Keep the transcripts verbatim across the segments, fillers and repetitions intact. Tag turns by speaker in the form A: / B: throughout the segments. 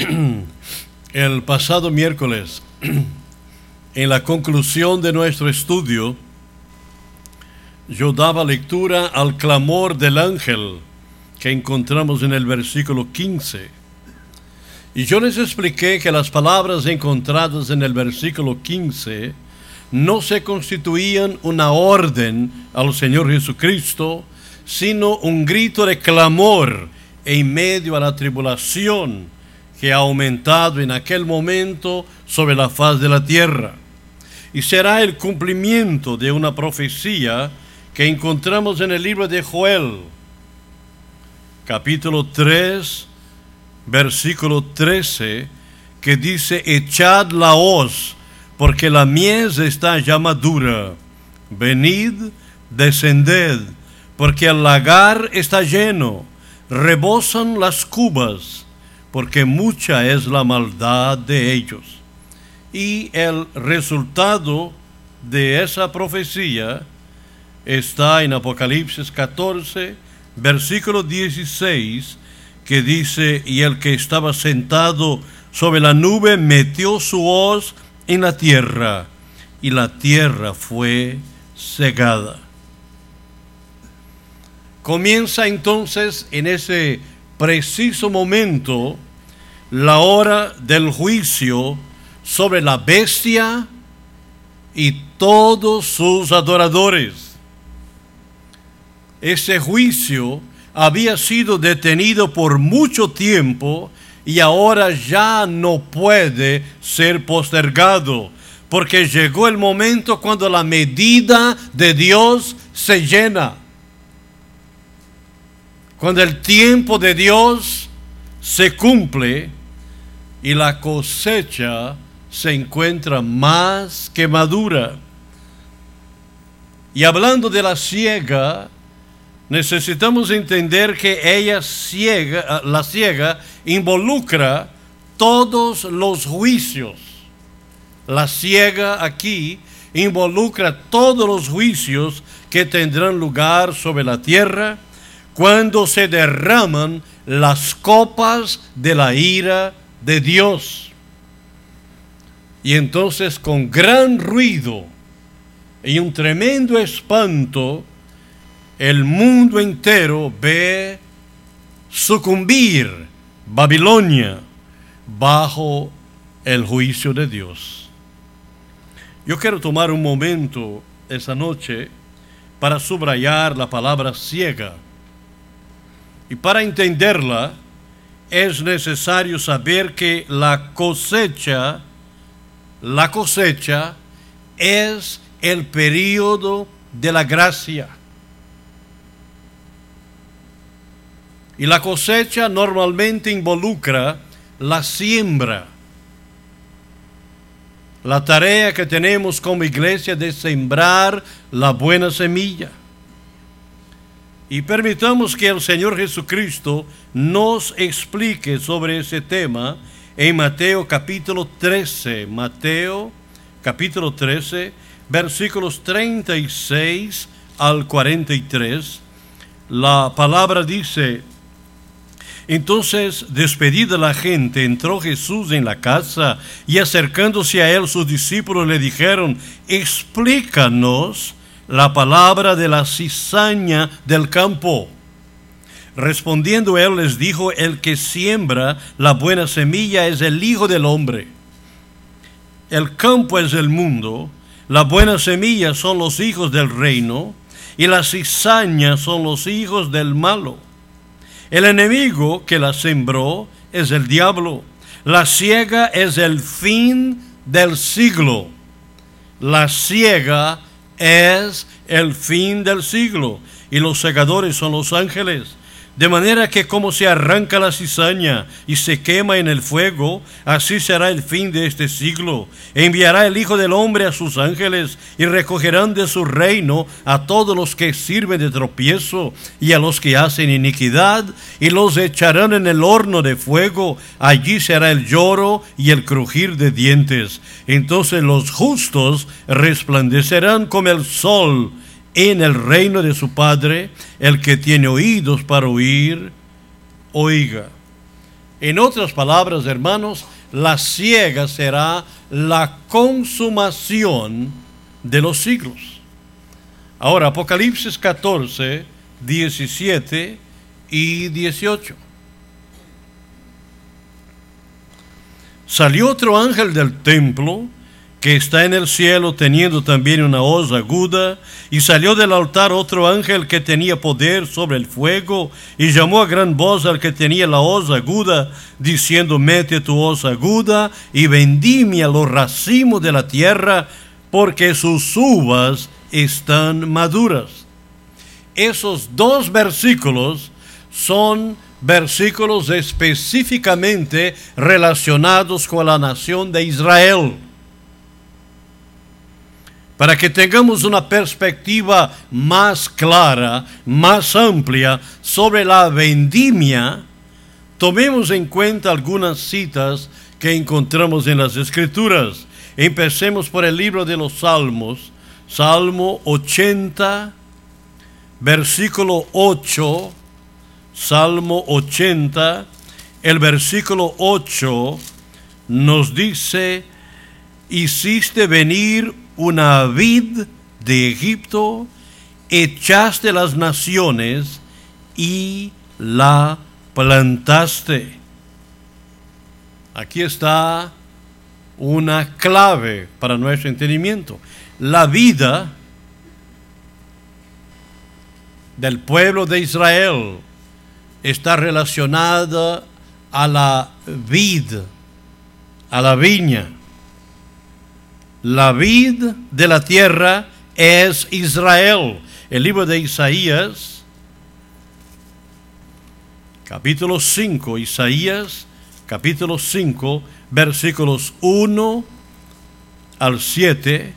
A: El pasado miércoles, en la conclusión de nuestro estudio, yo daba lectura al clamor del ángel que encontramos en el versículo quince. Y yo les expliqué que las palabras encontradas en el versículo quince no se constituían una orden al Señor Jesucristo, sino un grito de clamor en medio a la tribulación que ha aumentado en aquel momento sobre la faz de la tierra. Y será el cumplimiento de una profecía que encontramos en el libro de Joel, capítulo tres, versículo trece, que dice: echad la hoz, porque la mies está ya madura. Venid, descended, porque el lagar está lleno, rebosan las cubas, porque mucha es la maldad de ellos. Y el resultado de esa profecía está en Apocalipsis catorce, versículo dieciséis, que dice: y el que estaba sentado sobre la nube metió su hoz en la tierra, y la tierra fue cegada. Comienza entonces en ese preciso momento la hora del juicio sobre la bestia y todos sus adoradores. Ese juicio había sido detenido por mucho tiempo y ahora ya no puede ser postergado, porque llegó el momento cuando la medida de Dios se llena. Cuando el tiempo de Dios se cumple y la cosecha se encuentra más que madura. Y hablando de la siega, necesitamos entender que ella ciega, la siega involucra todos los juicios. La siega aquí involucra todos los juicios que tendrán lugar sobre la tierra cuando se derraman las copas de la ira de Dios. Y entonces, con gran ruido y un tremendo espanto, el mundo entero ve sucumbir Babilonia bajo el juicio de Dios. Yo quiero tomar un momento esa noche para subrayar la palabra ciega. Y para entenderla, es necesario saber que la cosecha, la cosecha es el período de la gracia. Y la cosecha normalmente involucra la siembra. La tarea que tenemos como iglesia de sembrar la buena semilla. Y permitamos que el Señor Jesucristo nos explique sobre ese tema en Mateo capítulo trece. Mateo capítulo trece, versículos treinta y seis al cuarenta y tres. La palabra dice: entonces, despedida la gente, entró Jesús en la casa, y acercándose a él sus discípulos le dijeron: explícanos la palabra de la cizaña del campo. Respondiendo él les dijo: el que siembra la buena semilla es el Hijo del Hombre. El campo es el mundo, la buena semilla son los hijos del reino, y la cizaña son los hijos del malo. El enemigo que la sembró es el diablo. La siega es el fin del siglo. La siega es el fin del siglo, y los segadores son los ángeles. De manera que como se arranca la cizaña y se quema en el fuego, así será el fin de este siglo. Enviará el Hijo del Hombre a sus ángeles, y recogerán de su reino a todos los que sirven de tropiezo y a los que hacen iniquidad, y los echarán en el horno de fuego. Allí será el lloro y el crujir de dientes. Entonces los justos resplandecerán como el sol en el reino de su Padre. El que tiene oídos para oír, oiga. En otras palabras, hermanos, la siega será la consumación de los siglos. Ahora, Apocalipsis catorce, diecisiete y dieciocho. Salió otro ángel del templo que está en el cielo, teniendo también una hoz aguda, y salió del altar otro ángel que tenía poder sobre el fuego, y llamó a gran voz al que tenía la hoz aguda, diciendo: mete tu hoz aguda y vendimia los racimos de la tierra, porque sus uvas están maduras. Esos dos versículos son versículos específicamente relacionados con la nación de Israel. Para que tengamos una perspectiva más clara, más amplia sobre la vendimia, tomemos en cuenta algunas citas que encontramos en las Escrituras. Empecemos por el libro de los Salmos, Salmo ochenta, versículo ocho, Salmo ochenta, el versículo ocho nos dice: hiciste venir una vid de Egipto, echaste las naciones y la plantaste. Aquí está una clave para nuestro entendimiento. La vida del pueblo de Israel está relacionada a la vid, a la viña. La vid de la tierra es Israel. El libro de Isaías, capítulo cinco, Isaías, capítulo cinco, versículos uno al siete,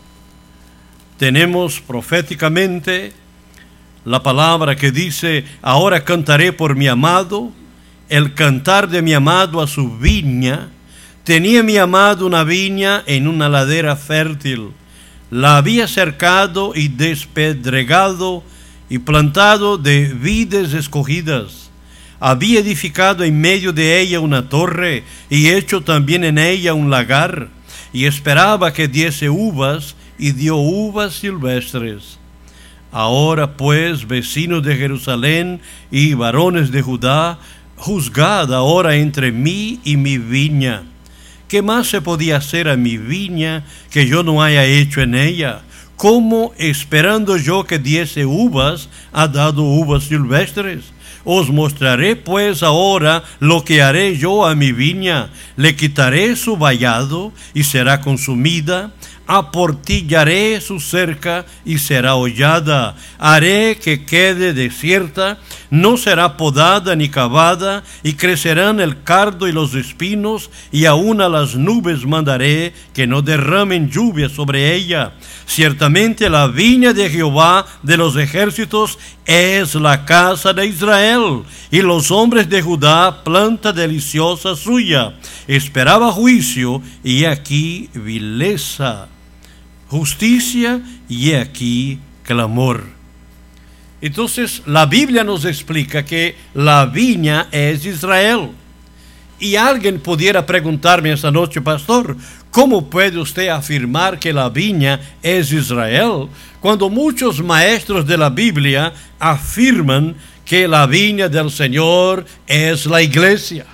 A: tenemos proféticamente la palabra que dice: ahora cantaré por mi amado, el cantar de mi amado a su viña. Tenía mi amado una viña en una ladera fértil. La había cercado y despedregado y plantado de vides escogidas. Había edificado en medio de ella una torre y hecho también en ella un lagar. Y esperaba que diese uvas, y dio uvas silvestres. Ahora pues, vecinos de Jerusalén y varones de Judá, juzgad ahora entre mí y mi viña. ¿Qué más se podía hacer a mi viña que yo no haya hecho en ella? ¿Cómo, esperando yo que diese uvas, ha dado uvas silvestres? Os mostraré pues ahora lo que haré yo a mi viña. Le quitaré su vallado y será consumida. Aportillaré su cerca y será hollada. Haré que quede desierta, no será podada ni cavada, y crecerán el cardo y los espinos, y aun a las nubes mandaré que no derramen lluvia sobre ella. Ciertamente la viña de Jehová de los ejércitos es la casa de Israel, y los hombres de Judá planta deliciosa suya. Esperaba juicio, y aquí vileza; justicia, y aquí clamor. Entonces la Biblia nos explica que la viña es Israel. Y alguien pudiera preguntarme esta noche: pastor, ¿cómo puede usted afirmar que la viña es Israel, cuando muchos maestros de la Biblia afirman que la viña del Señor es la iglesia?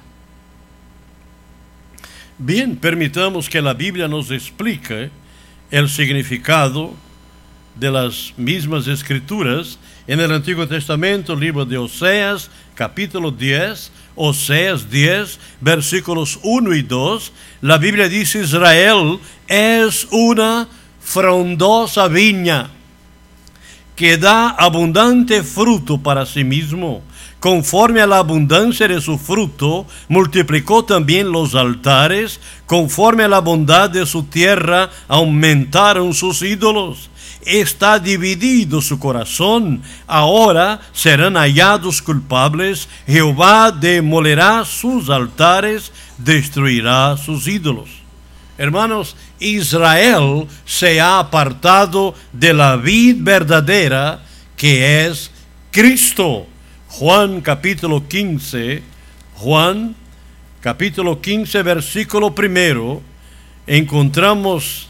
A: Bien, permitamos que la Biblia nos explique el significado de las mismas escrituras. En el Antiguo Testamento, libro de Oseas, capítulo diez, Oseas diez, versículos uno y dos, la Biblia dice: Israel es una frondosa viña que da abundante fruto para sí mismo. Conforme a la abundancia de su fruto, multiplicó también los altares. Conforme a la bondad de su tierra, aumentaron sus ídolos. Está dividido su corazón. Ahora serán hallados culpables. Jehová demolerá sus altares, destruirá sus ídolos. Hermanos, Israel se ha apartado de la vid verdadera, que es Cristo. Juan capítulo quince, Juan capítulo quince, versículo primero, encontramos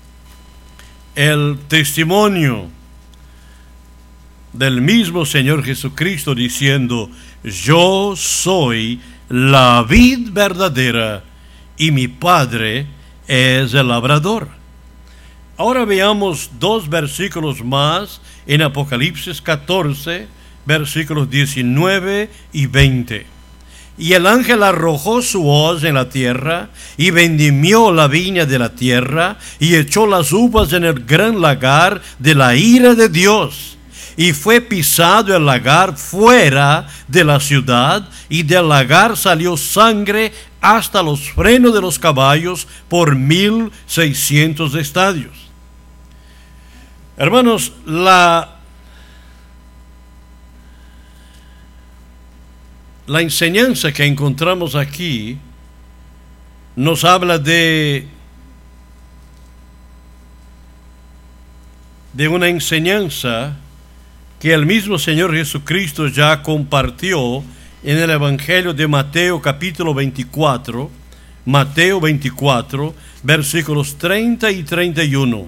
A: el testimonio del mismo Señor Jesucristo diciendo: yo soy la vid verdadera y mi Padre es el labrador. Ahora veamos dos versículos más en Apocalipsis catorce, versículos diecinueve y veinte. Y el ángel arrojó su hoz en la tierra, y vendimió la viña de la tierra, y echó las uvas en el gran lagar de la ira de Dios. Y fue pisado el lagar fuera de la ciudad, y del lagar salió sangre hasta los frenos de los caballos por mil seiscientos estadios. Hermanos, la La enseñanza que encontramos aquí nos habla de, de una enseñanza que el mismo Señor Jesucristo ya compartió en el Evangelio de Mateo capítulo veinticuatro, Mateo veinticuatro, versículos treinta y treinta y uno.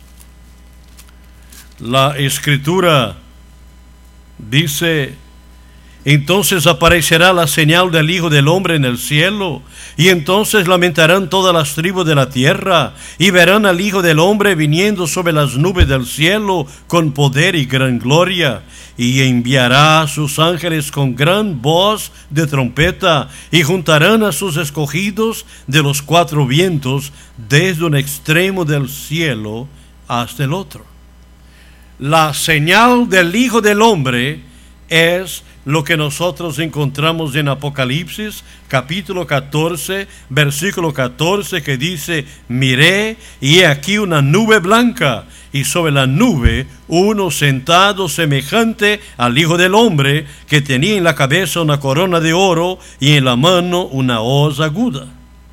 A: La Escritura dice: entonces aparecerá la señal del Hijo del Hombre en el cielo, y entonces lamentarán todas las tribus de la tierra, y verán al Hijo del Hombre viniendo sobre las nubes del cielo con poder y gran gloria, y enviará a sus ángeles con gran voz de trompeta, y juntarán a sus escogidos de los cuatro vientos, desde un extremo del cielo hasta el otro. La señal del Hijo del Hombre es lo que nosotros encontramos en Apocalipsis capítulo catorce, versículo catorce, que dice: miré y he aquí una nube blanca, y sobre la nube uno sentado semejante al Hijo del Hombre, que tenía en la cabeza una corona de oro y en la mano una hoz aguda.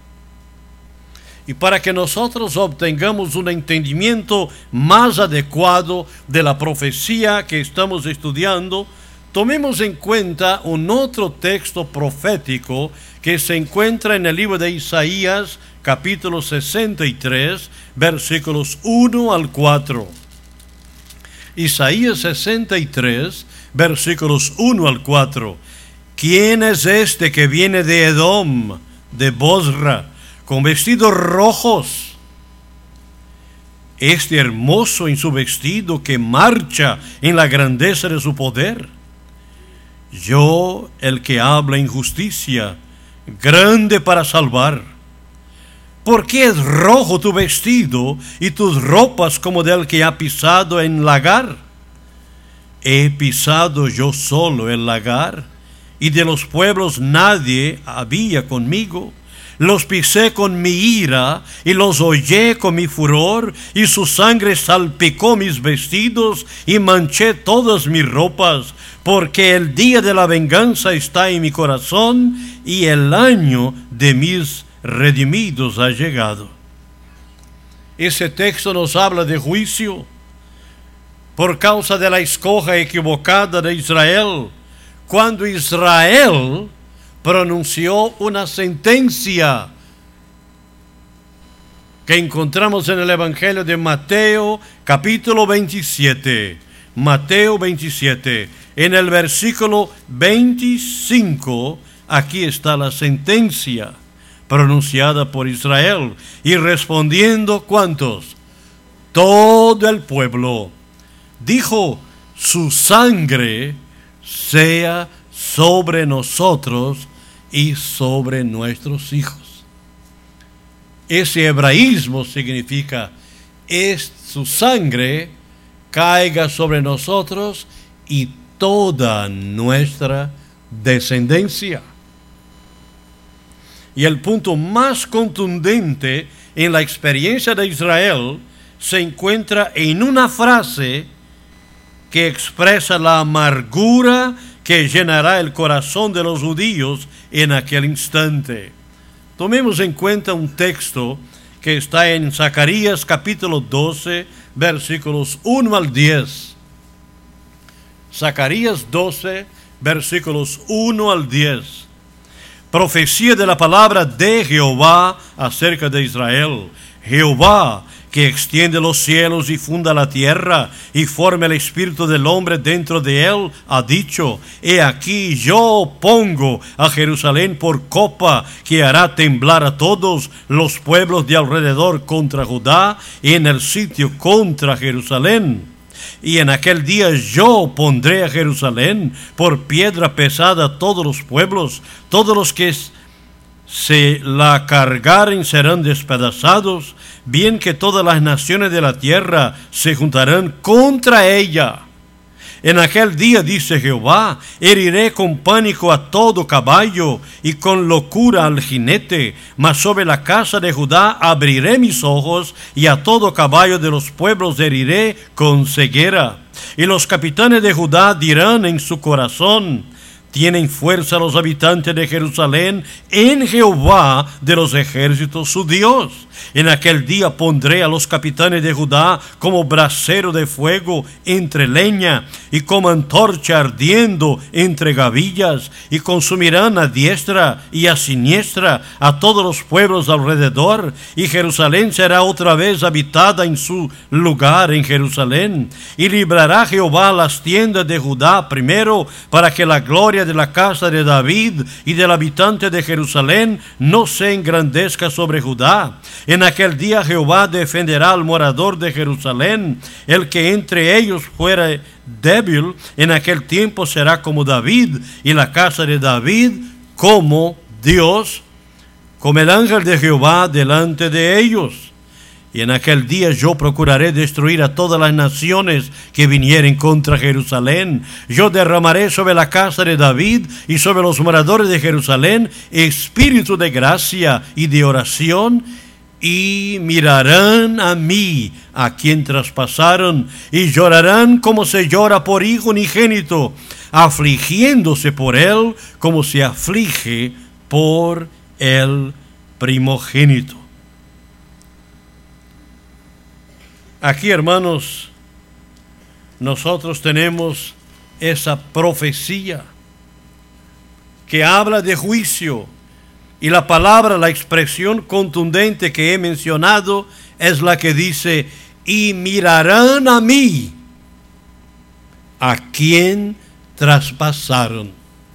A: Y para que nosotros obtengamos un entendimiento más adecuado de la profecía que estamos estudiando, tomemos en cuenta un otro texto profético que se encuentra en el libro de Isaías, capítulo sesenta y tres, versículos uno al cuatro. Isaías sesenta y tres, versículos uno al cuatro. ¿Quién es este que viene de Edom, de Bosra, con vestidos rojos? Este hermoso en su vestido, que marcha en la grandeza de su poder. Yo, el que habla injusticia, grande para salvar. ¿Por qué es rojo tu vestido y tus ropas como del que ha pisado en lagar? He pisado yo solo el lagar, y de los pueblos nadie había conmigo. Los pisé con mi ira y los hollé con mi furor, y su sangre salpicó mis vestidos y manché todas mis ropas, porque el día de la venganza está en mi corazón y el año de mis redimidos ha llegado. Ese texto nos habla de juicio por causa de la escoja equivocada de Israel, cuando Israel pronunció una sentencia que encontramos en el Evangelio de Mateo, capítulo veintisiete. Mateo veintisiete, en el versículo veinticinco, aquí está la sentencia pronunciada por Israel. Y respondiendo, ¿cuántos? Todo el pueblo dijo: su sangre sea sobre nosotros y sobre nuestros hijos. Ese hebraísmo significa: es su sangre caiga sobre nosotros y toda nuestra descendencia. Y el punto más contundente en la experiencia de Israel se encuentra en una frase que expresa la amargura que llenará el corazón de los judíos en aquel instante. Tomemos en cuenta un texto que está en Zacarías capítulo doce, versículos uno al diez. Zacarías doce, versículos uno al diez. profecía de la palabra de Jehová acerca de Israel. Jehová, que extiende los cielos y funda la tierra, y forma el espíritu del hombre dentro de él, ha dicho: he aquí yo pongo a Jerusalén por copa, que hará temblar a todos los pueblos de alrededor contra Judá, y en el sitio contra Jerusalén. Y en aquel día yo pondré a Jerusalén por piedra pesada a todos los pueblos, todos los que se la cargaren serán despedazados, bien que todas las naciones de la tierra se juntarán contra ella. En aquel día, dice Jehová, heriré con pánico a todo caballo y con locura al jinete, mas sobre la casa de Judá abriré mis ojos, y a todo caballo de los pueblos heriré con ceguera. Y los capitanes de Judá dirán en su corazón: tienen fuerza los habitantes de Jerusalén en Jehová de los ejércitos su Dios. En aquel día pondré a los capitanes de Judá como brasero de fuego entre leña, y como antorcha ardiendo entre gavillas, y consumirán a diestra y a siniestra a todos los pueblos alrededor, y Jerusalén será otra vez habitada en su lugar en Jerusalén. Y librará Jehová las tiendas de Judá primero, para que la gloria de la casa de David y del habitante de Jerusalén no se engrandezca sobre Judá. En aquel día Jehová defenderá al morador de Jerusalén. El que entre ellos fuera débil, en aquel tiempo será como David, y la casa de David como Dios, como el ángel de Jehová delante de ellos. Y en aquel día yo procuraré destruir a todas las naciones que vinieren contra Jerusalén. Yo derramaré sobre la casa de David y sobre los moradores de Jerusalén espíritu de gracia y de oración, y mirarán a mí, a quien traspasaron, y llorarán como se llora por hijo unigénito, afligiéndose por él como se aflige por el primogénito. Aquí, hermanos, nosotros tenemos esa profecía que habla de juicio, y la palabra, la expresión contundente que he mencionado es la que dice: y mirarán a mí, a quien traspasaron.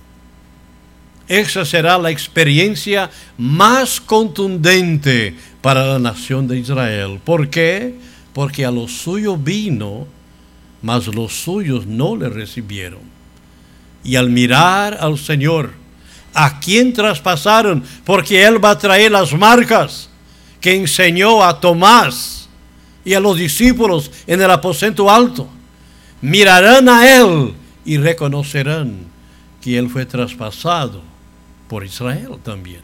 A: Esa será la experiencia más contundente para la nación de Israel. ¿Por qué? Porque a los suyos vino, mas los suyos no le recibieron. Y al mirar al Señor, ¿a quién traspasaron? Porque Él va a traer las marcas que enseñó a Tomás y a los discípulos en el aposento alto. Mirarán a Él y reconocerán que Él fue traspasado por Israel también.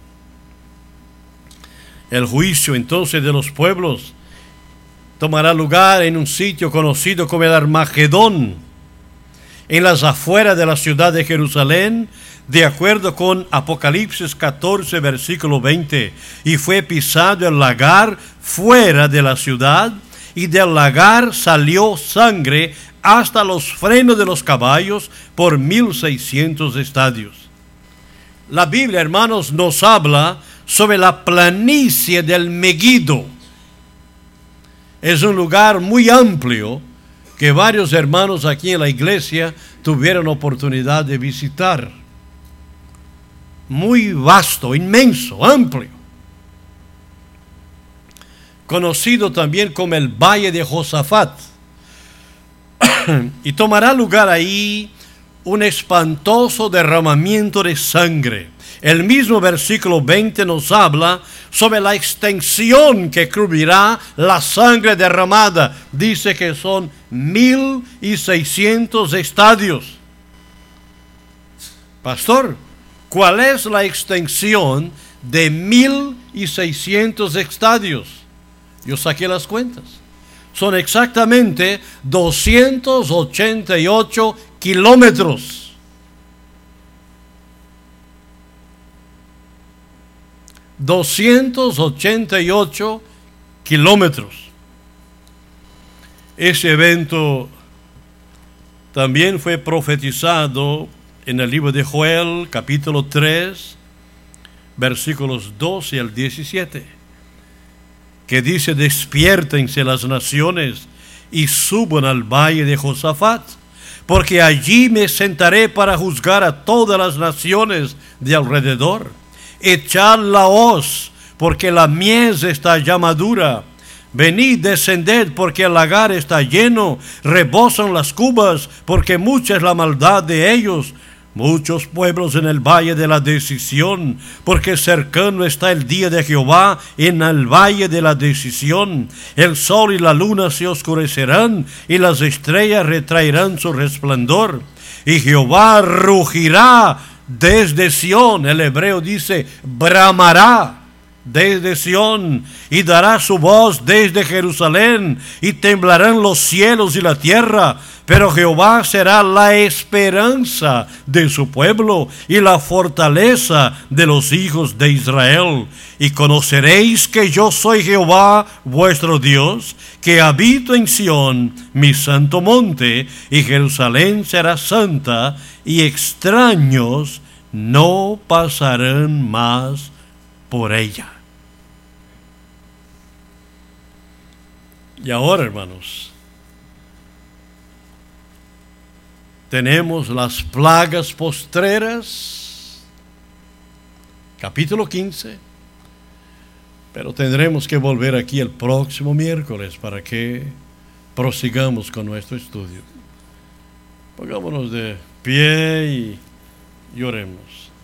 A: El juicio entonces de los pueblos tomará lugar en un sitio conocido como el Armagedón, en las afueras de la ciudad de Jerusalén, de acuerdo con Apocalipsis catorce, versículo veinte. Y fue pisado el lagar fuera de la ciudad, y del lagar salió sangre hasta los frenos de los caballos por mil seiscientos estadios. La Biblia, hermanos, nos habla sobre la planicie del Megido. Es un lugar muy amplio que varios hermanos aquí en la iglesia tuvieron oportunidad de visitar. Muy vasto, inmenso, amplio. Conocido también como el Valle de Josafat. Y tomará lugar ahí un espantoso derramamiento de sangre. El mismo versículo veinte nos habla sobre la extensión que cubrirá la sangre derramada. Dice que son mil y seiscientos estadios. Pastor, ¿cuál es la extensión de mil y seiscientos estadios? Yo saqué las cuentas. Son exactamente doscientos ochenta y ocho kilómetros. doscientos ochenta y ocho kilómetros. Ese evento también fue profetizado en el libro de Joel, capítulo tres, versículos doce al diecisiete, que dice: despiértense las naciones y suban al valle de Josafat, porque allí me sentaré para juzgar a todas las naciones de alrededor. Echad la hoz, porque la mies está ya madura. Venid, descended, porque el lagar está lleno. Rebosan las cubas, porque mucha es la maldad de ellos. Muchos pueblos en el valle de la decisión, porque cercano está el día de Jehová en el valle de la decisión. El sol y la luna se oscurecerán, y las estrellas retraerán su resplandor. Y Jehová rugirá desde Sión. El hebreo dice bramará desde Sión, y dará su voz desde Jerusalén, y temblarán los cielos y la tierra. Pero Jehová será la esperanza de su pueblo y la fortaleza de los hijos de Israel. Y conoceréis que yo soy Jehová vuestro Dios, que habito en Sión, mi santo monte, y Jerusalén será santa, y extraños no pasarán más por ella. Y ahora, hermanos, tenemos las plagas postreras, capítulo quince, pero tendremos que volver aquí el próximo miércoles para que prosigamos con nuestro estudio. Pongámonos de pie y, y oremos.